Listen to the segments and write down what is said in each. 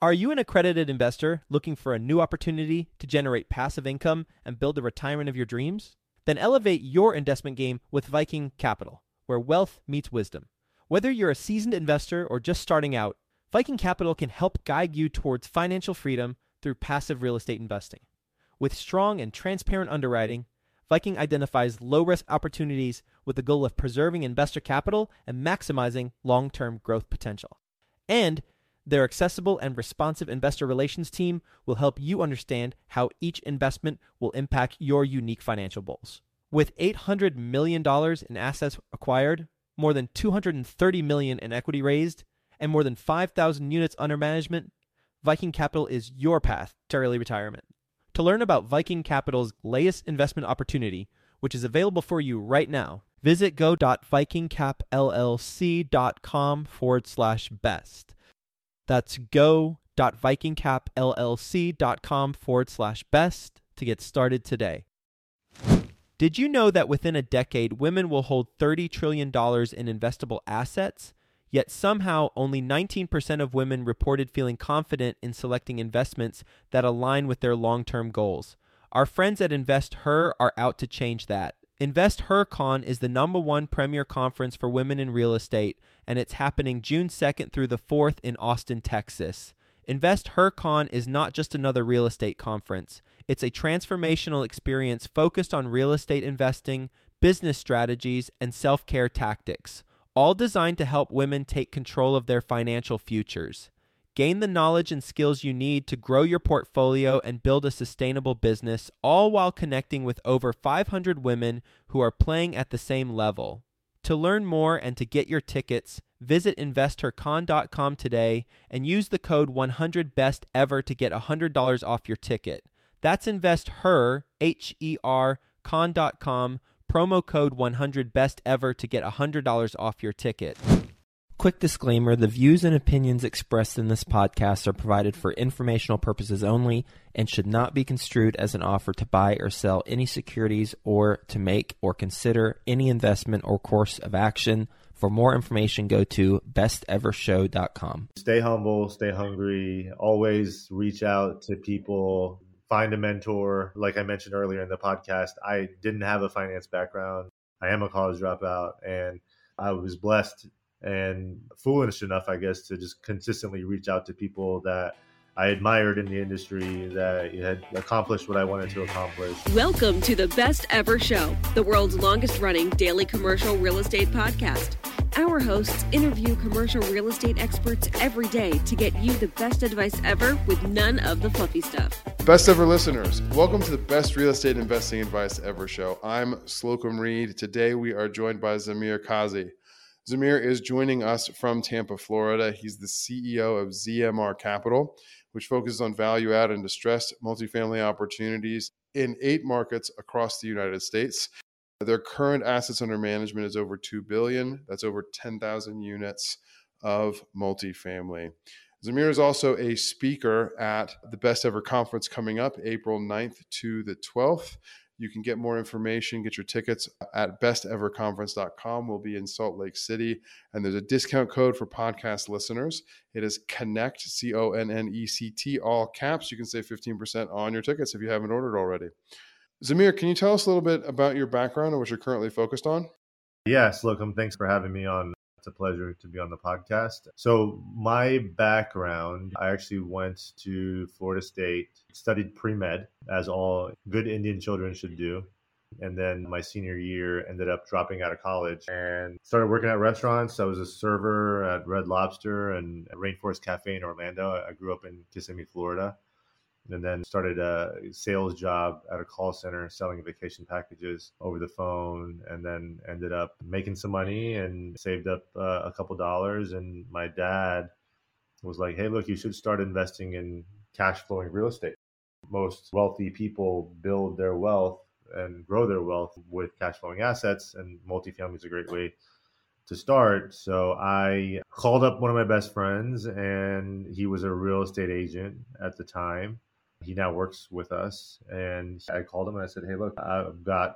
Are you an accredited investor looking for a new opportunity to generate passive income and build the retirement of your dreams? Then elevate your investment game with Viking Capital, where wealth meets wisdom. Whether you're a seasoned investor or just starting out, Viking Capital can help guide you towards financial freedom through passive real estate investing. With strong and transparent underwriting, Viking identifies low-risk opportunities with the goal of preserving investor capital and maximizing long-term growth potential. And their accessible and responsive investor relations team will help you understand how each investment will impact your unique financial goals. With $800 million in assets acquired, more than $230 million in equity raised, and more than 5,000 units under management, Viking Capital is your path to early retirement. To learn about Viking Capital's latest investment opportunity, which is available for you right now, visit go.vikingcapllc.com/best. That's go.vikingcapllc.com/best to get started today. Did you know that within a decade, women will hold $30 trillion in investable assets? Yet somehow only 19% of women reported feeling confident in selecting investments that align with their long-term goals. Our friends at InvestHer are out to change that. InvestHerCon is the #1 premier conference for women in real estate, and it's happening June 2nd through the 4th in Austin, Texas. InvestHerCon is not just another real estate conference. It's a transformational experience focused on real estate investing, business strategies, and self-care tactics, all designed to help women take control of their financial futures. Gain the knowledge and skills you need to grow your portfolio and build a sustainable business, all while connecting with over 500 women who are playing at the same level. To learn more and to get your tickets, visit InvestHerCon.com today and use the code 100BESTEVER to get $100 off your ticket. That's InvestHer, H-E-R, con.com, promo code 100BESTEVER to get $100 off your ticket. Quick disclaimer, the views and opinions expressed in this podcast are provided for informational purposes only and should not be construed as an offer to buy or sell any securities or to make or consider any investment or course of action. For more information, go to bestevershow.com. Stay humble, stay hungry, always reach out to people, find a mentor. Like I mentioned earlier in the podcast, I didn't have a finance background. I am a college dropout, and I was blessed and foolish enough, I guess, to just consistently reach out to people that I admired in the industry that had accomplished what I wanted to accomplish. Welcome to the Best Ever Show, the world's longest running daily commercial real estate podcast. Our hosts interview commercial real estate experts every day to get you the best advice ever with none of the fluffy stuff. Best ever listeners, welcome to the Best Real Estate Investing Advice Ever Show. I'm Slocum Reed. Today we are joined by Zamir Kazi. Zamir is joining us from Tampa, Florida. He's the CEO of ZMR Capital, which focuses on value-add and distressed multifamily opportunities in 8 markets across the United States. Their current assets under management is over $2 billion. That's over 10,000 units of multifamily. Zamir is also a speaker at the Best Ever Conference coming up April 9th to the 12th. You can get more information, get your tickets at besteverconference.com. We'll be in Salt Lake City, and there's a discount code for podcast listeners. It is CONNECT, CONNECT, all caps. You can save 15% on your tickets if you haven't ordered already. Zamir, can you tell us a little bit about your background and what you're currently focused on? Yes, Slocum, thanks for having me on. It's a pleasure to be on the podcast. So my background, I actually went to Florida State, studied pre-med, as all good Indian children should do. And then my senior year ended up dropping out of college and started working at restaurants. I was a server at Red Lobster and Rainforest Cafe in Orlando. I grew up in Kissimmee, Florida. And then started a sales job at a call center selling vacation packages over the phone, and then ended up making some money and saved up a couple dollars. And my dad was like, hey, look, you should start investing in cash flowing real estate. Most wealthy people build their wealth and grow their wealth with cash flowing assets, and multifamily is a great way to start. So I called up one of my best friends, and he was a real estate agent at the time. He now works with us, and I called him and I said, hey, look, I've got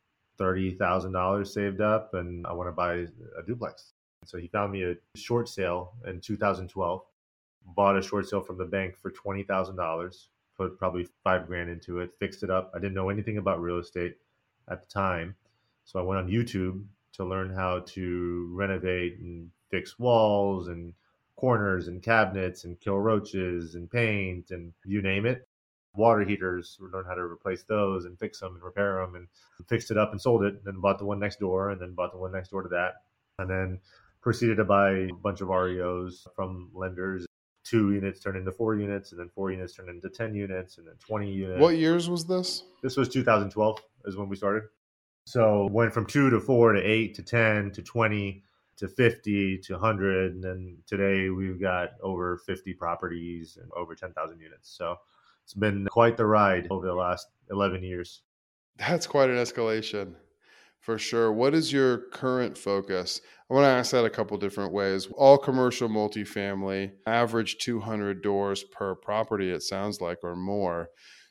$30,000 saved up and I want to buy a duplex. So he found me a short sale in 2012. bought a short sale from the bank for $20,000, put probably $5,000 into it, fixed it up. I didn't know anything about real estate at the time. So I went on YouTube to learn how to renovate and fix walls and corners and cabinets and kill roaches and paint and you name it. Water heaters, we learned how to replace those and fix them and repair them, and fixed it up and sold it, and then bought the one next door, and then bought the one next door to that, and then proceeded to buy a bunch of REOs from lenders. 2 units turned into 4 units, and then 4 units turned into 10 units, and then 20 units. What years was this? This was 2012 is when we started. So went from 2 to 4 to 8 to 10 to 20 to 50 to 100. And then today we've got over 50 properties and over 10,000 units. So it's been quite the ride over the last 11 years. That's quite an escalation for sure. What is your current focus? I want to ask that a couple different ways. All commercial multifamily, average 200 doors per property, it sounds like, or more.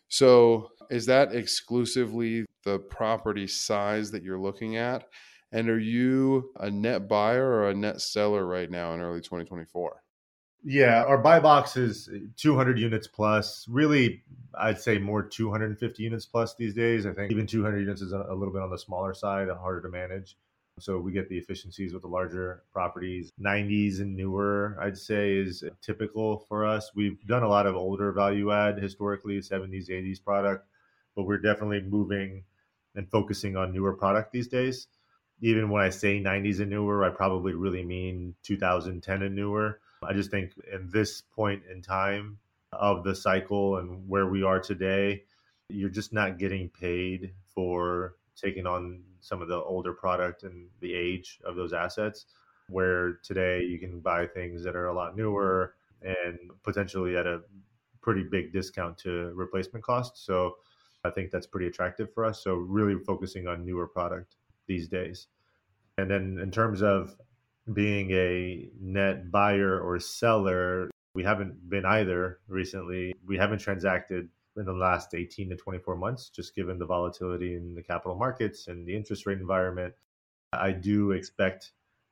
So is that exclusively the property size that you're looking at? And are you a net buyer or a net seller right now in early 2024? Yeah, our buy box is 200 units plus. Really, I'd say more 250 units plus these days. I think even 200 units is a little bit on the smaller side, harder to manage. So we get the efficiencies with the larger properties. 90s and newer, I'd say, is typical for us. We've done a lot of older value add historically, 70s, 80s product, but we're definitely moving and focusing on newer product these days. Even when I say 90s and newer, I probably really mean 2010 and newer. I just think in this point in time of the cycle and where we are today, you're just not getting paid for taking on some of the older product and the age of those assets, where today you can buy things that are a lot newer and potentially at a pretty big discount to replacement cost. So I think that's pretty attractive for us. So really focusing on newer product these days. And then in terms of being a net buyer or seller, we haven't been either recently. We haven't transacted in the last 18 to 24 months, just given the volatility in the capital markets and the interest rate environment. I do expect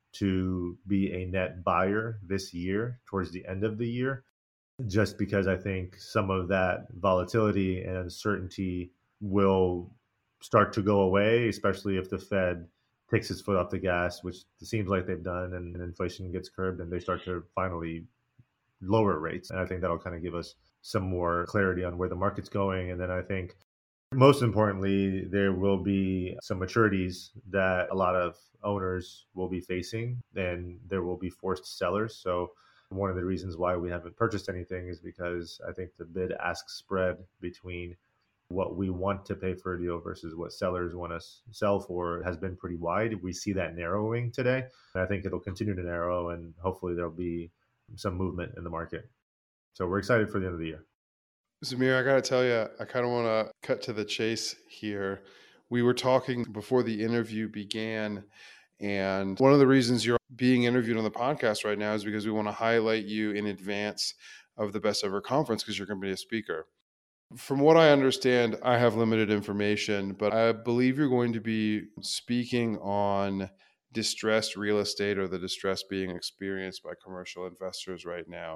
to be a net buyer this year, towards the end of the year, just because I think some of that volatility and uncertainty will start to go away, especially if the Fed takes its foot off the gas, which it seems like they've done, and inflation gets curbed and they start to finally lower rates. And I think that'll kind of give us some more clarity on where the market's going. And then I think most importantly, there will be some maturities that a lot of owners will be facing, and there will be forced sellers. So one of the reasons why we haven't purchased anything is because I think the bid-ask spread between what we want to pay for a deal versus what sellers want to sell for has been pretty wide. We see that narrowing today. And I think it'll continue to narrow, and hopefully there'll be some movement in the market. So we're excited for the end of the year. Zamir, I got to tell you, I kind of want to cut to the chase here. We were talking before the interview began, and one of the reasons you're being interviewed on the podcast right now is because we want to highlight you in advance of the Best Ever Conference, because you're going to be a speaker. From what I understand, I have limited information, but I believe you're going to be speaking on distressed real estate, or the distress being experienced by commercial investors right now.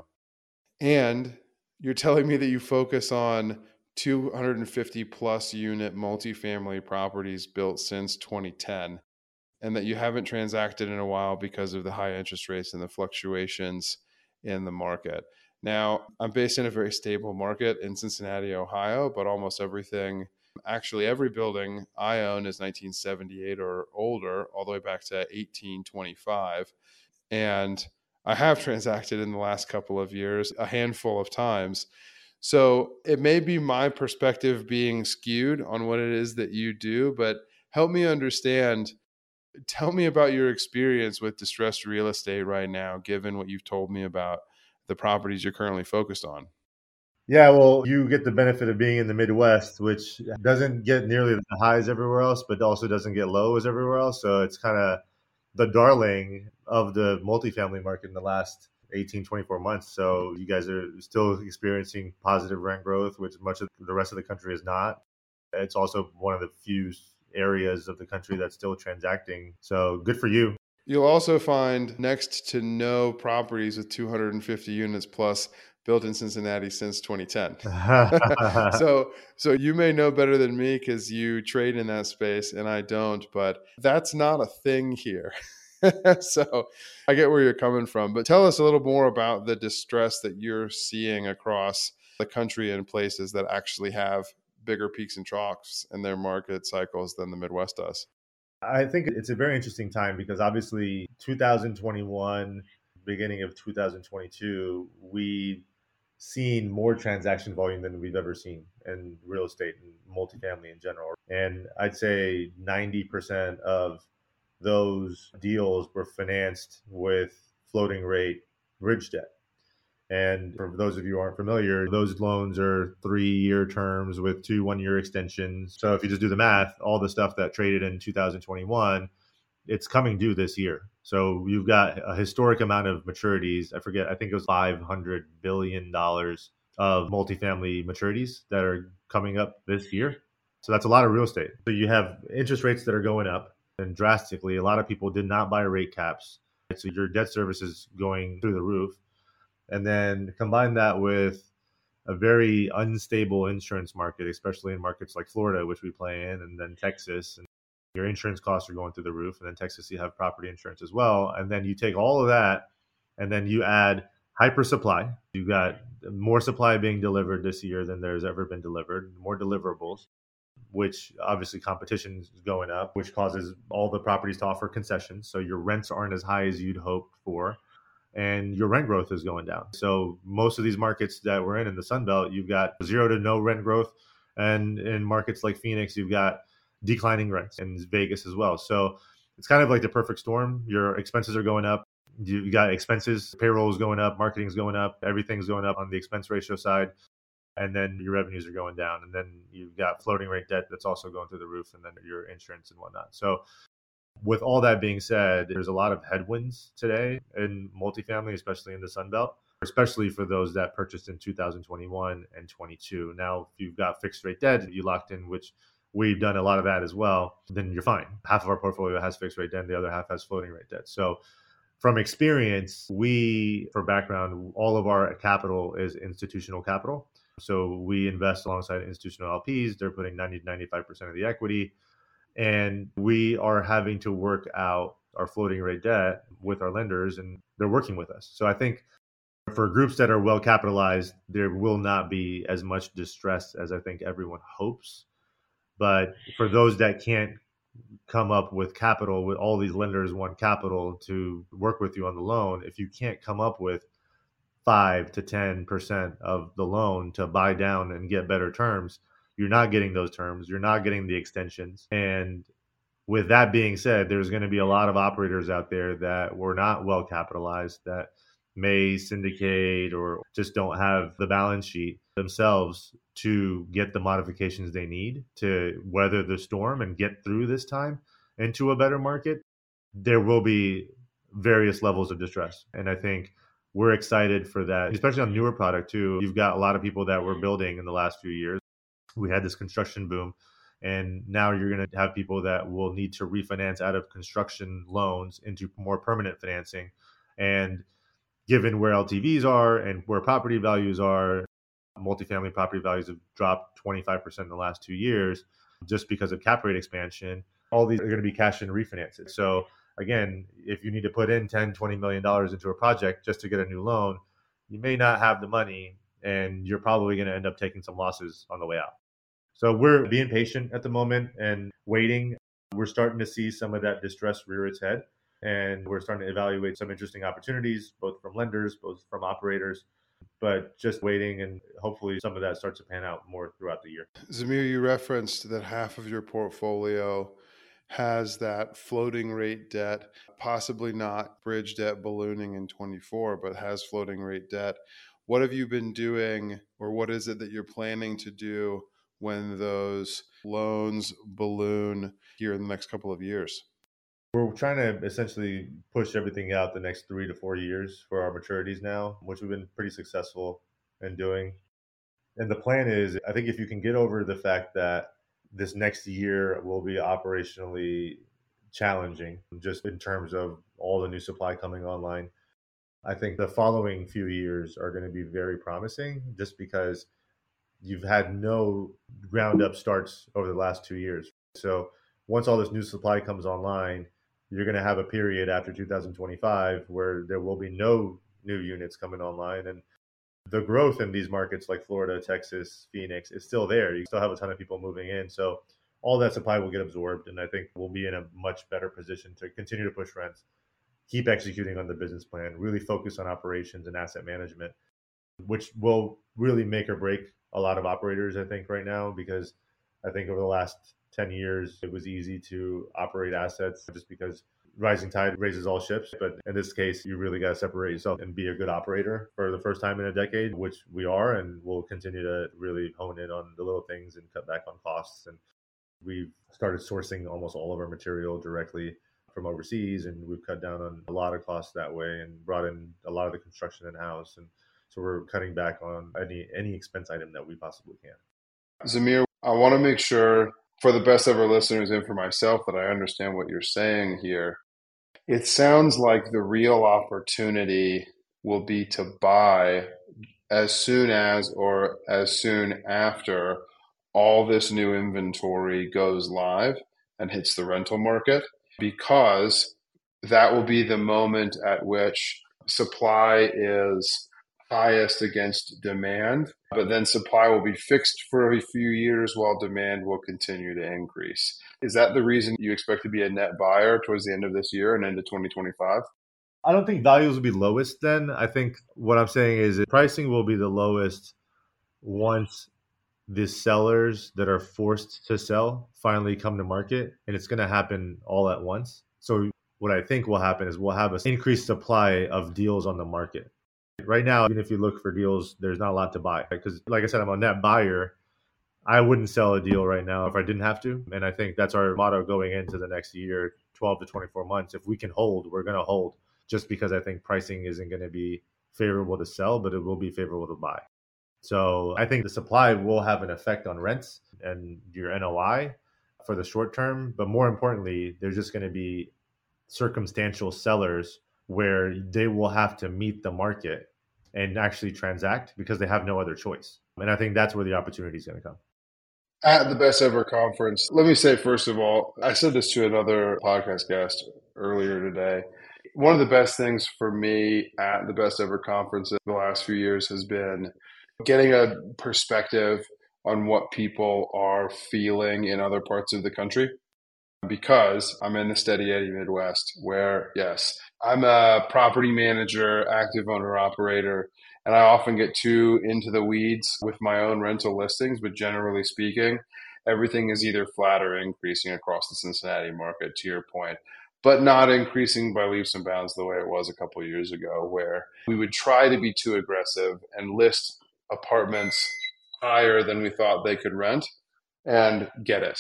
And you're telling me that you focus on 250 plus unit multifamily properties built since 2010, and that you haven't transacted in a while because of the high interest rates and the fluctuations in the market. Now, I'm based in a very stable market in Cincinnati, Ohio, but almost everything, actually every building I own is 1978 or older, all the way back to 1825. And I have transacted in the last couple of years, a handful of times. So it may be my perspective being skewed on what it is that you do, but help me understand. Tell me about your experience with distressed real estate right now, given what you've told me about the properties you're currently focused on. Yeah, well, you get the benefit of being in the Midwest, which doesn't get nearly the highs everywhere else, but also doesn't get low as everywhere else. So it's kind of the darling of the multifamily market in the last 18, 24 months. So you guys are still experiencing positive rent growth, which much of the rest of the country is not. It's also one of the few areas of the country that's still transacting. So good for you. You'll also find next to no properties with 250 units plus built in Cincinnati since 2010. so you may know better than me because you trade in that space and I don't, but that's not a thing here. So I get where you're coming from, but tell us a little more about the distress that you're seeing across the country and places that actually have bigger peaks and troughs in their market cycles than the Midwest does. I think it's a very interesting time because obviously 2021, beginning of 2022, we've seen more transaction volume than we've ever seen in real estate and multifamily in general. And I'd say 90% of those deals were financed with floating rate bridge debt. And for those of you who aren't familiar, those loans are 3-year terms with 2 1-year extensions. So if you just do the math, all the stuff that traded in 2021, it's coming due this year. So you've got a historic amount of maturities. I think it was $500 billion of multifamily maturities that are coming up this year. So that's a lot of real estate. So you have interest rates that are going up and drastically. A lot of people did not buy rate caps. So your debt service is going through the roof. And then combine that with a very unstable insurance market, especially in markets like Florida, which we play in, and then Texas. And your insurance costs are going through the roof. And then Texas, you have property insurance as well. And then you take all of that, and then you add hyper supply. You've got more supply being delivered this year than there's ever been delivered, more deliverables, which obviously competition is going up, which causes all the properties to offer concessions. So your rents aren't as high as you'd hoped for, and your rent growth is going down. So most of these markets that we're in the Sun Belt, you've got 0 to no rent growth. And in markets like Phoenix, you've got declining rents, and Vegas as well. So it's kind of like the perfect storm. Your expenses are going up. You got expenses, payroll is going up, marketing is going up, everything's going up on the expense ratio side. And then your revenues are going down. And then you've got floating rate debt that's also going through the roof, and then your insurance and whatnot. So with all that being said, there's a lot of headwinds today in multifamily, especially in the Sun Belt, especially for those that purchased in 2021 and 22. Now, if you've got fixed rate debt, you locked in, which we've done a lot of that as well, then you're fine. Half of our portfolio has fixed rate debt, the other half has floating rate debt. So from experience, for background, all of our capital is institutional capital. So we invest alongside institutional LPs. They're putting 90 to 95% of the equity. And we are having to work out our floating rate debt with our lenders, and they're working with us. So I think for groups that are well capitalized, there will not be as much distress as I think everyone hopes. But for those that can't come up with capital, with all these lenders want capital to work with you on the loan, if you can't come up with 5 to 10% of the loan to buy down and get better terms, you're not getting those terms. You're not getting the extensions. And with that being said, there's going to be a lot of operators out there that were not well capitalized, that may syndicate or just don't have the balance sheet themselves to get the modifications they need to weather the storm and get through this time into a better market. There will be various levels of distress. And I think we're excited for that, especially on newer product too. You've got a lot of people that were building in the last few years. We had this construction boom, and now you're going to have people that will need to refinance out of construction loans into more permanent financing. And given where LTVs are and where property values are, multifamily property values have dropped 25% in the last 2 years just because of cap rate expansion. All these are going to be cash and refinances. So again, if you need to put in $10, $20 million into a project just to get a new loan, you may not have the money, and you're probably going to end up taking some losses on the way out. So we're being patient at the moment and waiting. We're starting to see some of that distress rear its head, and we're starting to evaluate some interesting opportunities, both from lenders, both from operators, but just waiting, and hopefully some of that starts to pan out more throughout the year. Zamir, you referenced that half of your portfolio has that floating rate debt, possibly not bridge debt ballooning in 24, but has floating rate debt. What have you been doing, or what is it that you're planning to do when those loans balloon here in the next couple of years? We're trying to essentially push everything out the next 3 to 4 years for our maturities now, which we've been pretty successful in doing. And the plan is, I think if you can get over the fact that this next year will be operationally challenging, just in terms of all the new supply coming online. I think the following few years are going to be very promising just because you've had no ground up starts over the last 2 years. So once all this new supply comes online, you're going to have a period after 2025 where there will be no new units coming online. And the growth in these markets like Florida, Texas, Phoenix is still there. You still have a ton of people moving in. So all that supply will get absorbed. And I think we'll be in a much better position to continue to push rents, keep executing on the business plan, really focus on operations and asset management, which will really make or break a lot of operators, I think, right now, because I think over the last 10 years, it was easy to operate assets just because rising tide raises all ships. But in this case, you really got to separate yourself and be a good operator for the first time in a decade, which we are, and we'll continue to really hone in on the little things and cut back on costs. And we've started sourcing almost all of our material directly from overseas, and we've cut down on a lot of costs that way and brought in a lot of the construction in-house. And so we're cutting back on any expense item that we possibly can. Zamir, I want to make sure for the best ever listeners and for myself that I understand what you're saying here. It sounds like the real opportunity will be to buy as soon as or as soon after all this new inventory goes live and hits the rental market, because that will be the moment at which supply is highest against demand, but then supply will be fixed for a few years while demand will continue to increase. Is that the reason you expect to be a net buyer towards the end of this year and into 2025? I don't think values will be lowest then. I think what I'm saying is that pricing will be the lowest once the sellers that are forced to sell finally come to market, and it's going to happen all at once. So what I think will happen is we'll have an increased supply of deals on the market. Right now, even if you look for deals, there's not a lot to buy. Because like I said, I'm a net buyer. I wouldn't sell a deal right now if I didn't have to. And I think that's our motto going into the next year, 12 to 24 months. If we can hold, we're going to hold, just because I think pricing isn't going to be favorable to sell, but it will be favorable to buy. So I think the supply will have an effect on rents and your NOI for the short term. But more importantly, there's just going to be circumstantial sellers where they will have to meet the market and actually transact because they have no other choice. And I think that's where the opportunity is going to come. At the Best Ever Conference, let me say, first of all, I said this to another podcast guest earlier today. One of the best things for me at the Best Ever Conference in the last few years has been getting a perspective on what people are feeling in other parts of the country. Because I'm in the steady Eddie Midwest where, yes, I'm a property manager, active owner operator, and I often get too into the weeds with my own rental listings. But generally speaking, everything is either flat or increasing across the Cincinnati market, to your point, but not increasing by leaps and bounds the way it was a couple of years ago, where we would try to be too aggressive and list apartments higher than we thought they could rent and get it.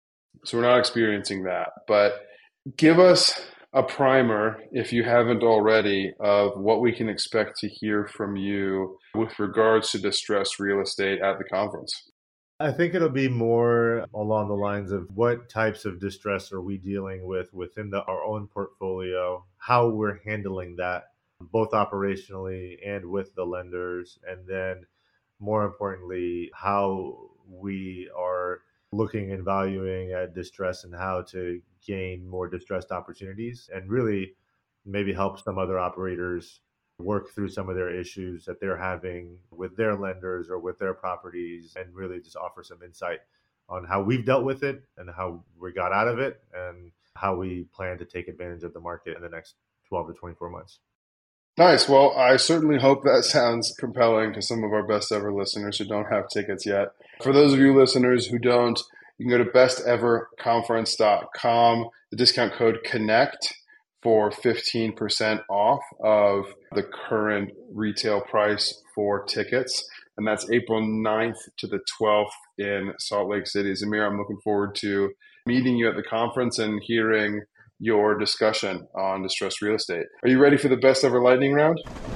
So we're not experiencing that, but give us a primer, if you haven't already, of what we can expect to hear from you with regards to distressed real estate at the conference. I think it'll be more along the lines of what types of distress are we dealing with within our own portfolio, how we're handling that, both operationally and with the lenders, and then more importantly, how we are looking and valuing at distress and how to gain more distressed opportunities and really maybe help some other operators work through some of their issues that they're having with their lenders or with their properties, and really just offer some insight on how we've dealt with it and how we got out of it and how we plan to take advantage of the market in the next 12 to 24 months. Nice. Well, I certainly hope that sounds compelling to some of our best ever listeners who don't have tickets yet. For those of you listeners who don't, you can go to besteverconference.com, the discount code CONNECT for 15% off of the current retail price for tickets. And that's April 9th to the 12th in Salt Lake City. Zamir, I'm looking forward to meeting you at the conference and hearing your discussion on distressed real estate. Are you ready for the best ever lightning round?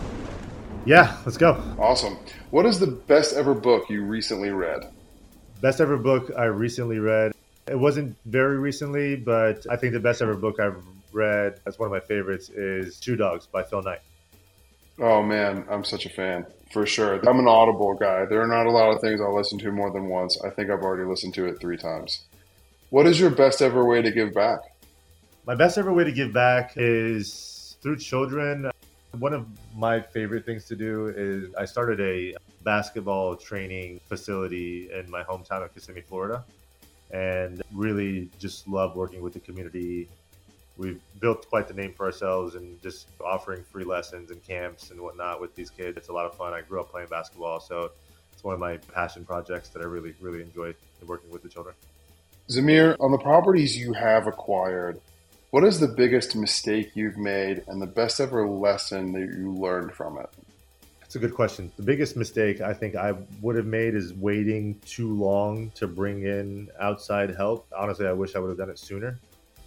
Yeah, let's go. Awesome. What is the best ever book you recently read? Best ever book I recently read. It wasn't very recently, but I think the best ever book I've read, that's one of my favorites, is Shoe Dogs by Phil Knight. Oh man, I'm such a fan, for sure. I'm an Audible guy. There are not a lot of things I'll listen to more than once. I think I've already listened to it 3 times. What is your best ever way to give back? My best ever way to give back is through children. One of my favorite things to do is I started a basketball training facility in my hometown of Kissimmee, Florida, and really just love working with the community. We've built quite the name for ourselves and just offering free lessons and camps and whatnot with these kids. It's a lot of fun. I grew up playing basketball, so it's one of my passion projects that I really, really enjoy working with the children. Zamir, on the properties you have acquired, what is the biggest mistake you've made and the best ever lesson that you learned from it? That's a good question. The biggest mistake I think I would have made is waiting too long to bring in outside help. Honestly, I wish I would have done it sooner.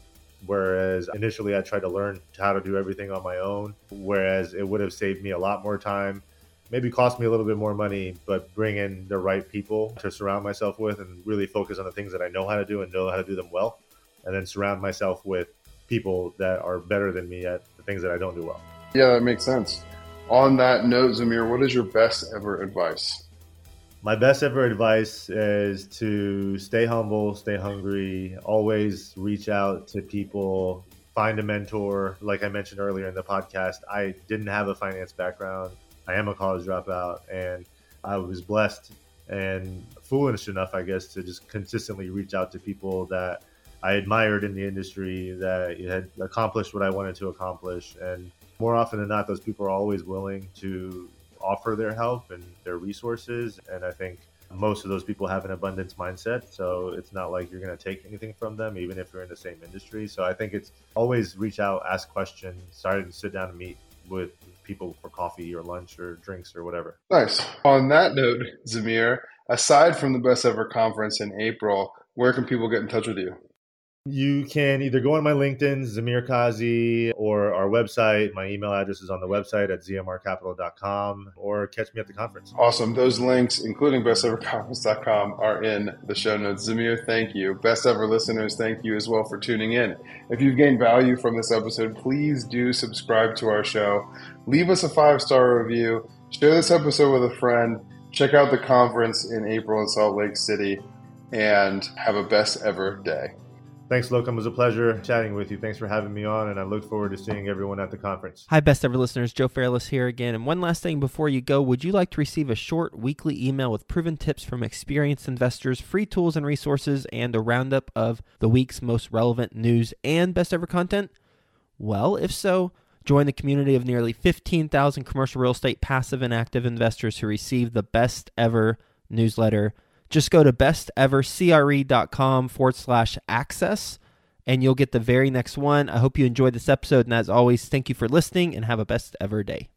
Whereas initially I tried to learn how to do everything on my own, whereas it would have saved me a lot more time, maybe cost me a little bit more money, but bring in the right people to surround myself with and really focus on the things that I know how to do and know how to do them well. And then surround myself with people that are better than me at the things that I don't do well. Yeah, that makes sense. On that note, Zamir, what is your best ever advice? My best ever advice is to stay humble, stay hungry, always reach out to people, find a mentor. Like I mentioned earlier in the podcast, I didn't have a finance background. I am a college dropout, and I was blessed and foolish enough, I guess, to just consistently reach out to people that I admired in the industry, that had accomplished what I wanted to accomplish. And more often than not, those people are always willing to offer their help and their resources. And I think most of those people have an abundance mindset. So it's not like you're going to take anything from them, even if you're in the same industry. So I think it's always reach out, ask questions, start to sit down and meet with people for coffee or lunch or drinks or whatever. Nice. On that note, Zamir, aside from the Best Ever Conference in April, where can people get in touch with you? You can either go on my LinkedIn, Zamir Kazi, or our website. My email address is on the website at zmrcapital.com, or catch me at the conference. Awesome. Those links, including besteverconference.com, are in the show notes. Zamir, thank you. Best Ever listeners, thank you as well for tuning in. If you've gained value from this episode, please do subscribe to our show. Leave us a 5-star review. Share this episode with a friend. Check out the conference in April in Salt Lake City, and have a best ever day. Thanks, Locum. It was a pleasure chatting with you. Thanks for having me on, and I look forward to seeing everyone at the conference. Hi, Best Ever listeners. Joe Fairless here again. And one last thing before you go, would you like to receive a short weekly email with proven tips from experienced investors, free tools and resources, and a roundup of the week's most relevant news and Best Ever content? Well, if so, join the community of nearly 15,000 commercial real estate passive and active investors who receive the Best Ever newsletter. Just go to bestevercre.com/access and you'll get the very next one. I hope you enjoyed this episode. And as always, thank you for listening and have a best ever day.